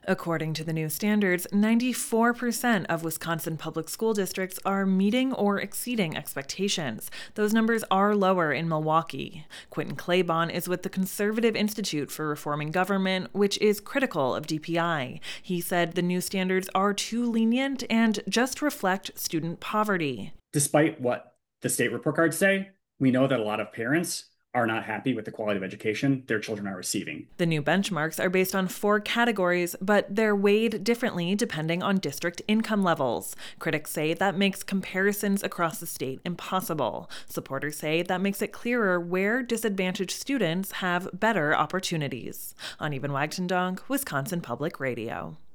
According to the new standards, 94% of Wisconsin public school districts are meeting or exceeding expectations. Those numbers are lower in Milwaukee. Quentin Claybon is with the Conservative Institute for Reforming Government, which is critical of DPI. He said the new standards are too lenient and just reflect student poverty. Despite what the state report cards say, we know that a lot of parents are not happy with the quality of education their children are receiving. The new benchmarks are based on 4 categories, but they're weighed differently depending on district income levels. Critics say that makes comparisons across the state impossible. Supporters say that makes it clearer where disadvantaged students have better opportunities. Ani Van Wagtendonk, Wisconsin Public Radio.